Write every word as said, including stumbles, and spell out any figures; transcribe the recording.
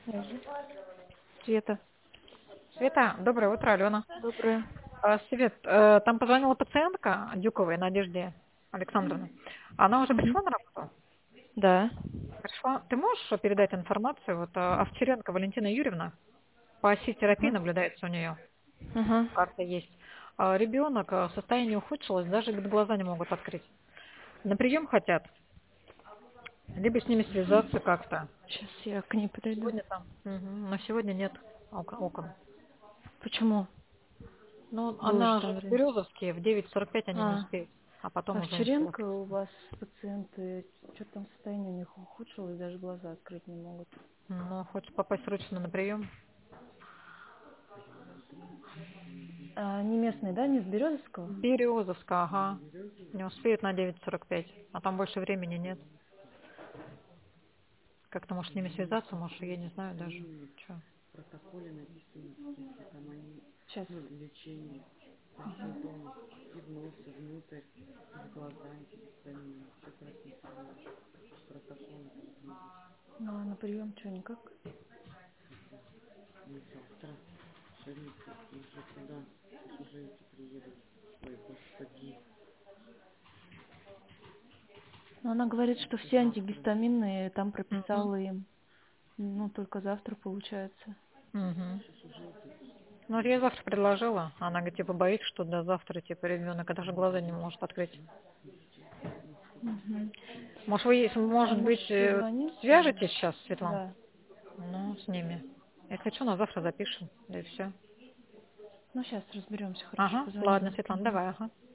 Я же. Света. Света, доброе утро, Алена. Доброе. А, Свет, э, там позвонила пациентка Дюковой Надежде Александровне. Она уже Мгм. пришла на работу? Да. Пришла. Ты можешь передать информацию? Вот а, Овчаренко Валентина Юрьевна, по оси терапии Ага. наблюдается у нее. Ага. Карта есть. А, ребенок, а, состояние ухудшилось, даже говорит, глаза не могут открыть. На прием хотят, либо с ними связаться как-то. Сейчас я к ней подойду. Сегодня там. Мгм. Но сегодня нет ок- окон. Почему? Ну, Было же она же там в время. Березовске, в девять сорок пять они не А, успеют, а потом уже им Овчаренко офис. у вас пациенты, что там состояние у них ухудшилось, даже глаза открыть не могут. Ну, хочешь попасть срочно на прием? А, не местные, да, не с Березовского? Березовска, ага. Не успеют на девять сорок пять, а там больше времени нет. Как-то, может, с ними связаться, может, я не знаю даже. Чё. Сейчас. Ну, а на прием что, никак? Ну, она говорит, что все антигистаминные там Мгм. прописала им. Ну, только завтра получается. Мгм. Ну, вот я завтра предложила. Она, говорит, типа, боится, что до завтра, типа, ребенок даже глаза не может открыть. Угу. Может, вы, если, А может муж быть, э, созвонился? свяжетесь сейчас, Светлана? Да. Ну, с ними. Если что, на завтра запишем, да и все. Ну, сейчас разберемся, хорошо, Ага, позвоню ладно, вам. Светлана, Мгм. давай, ага.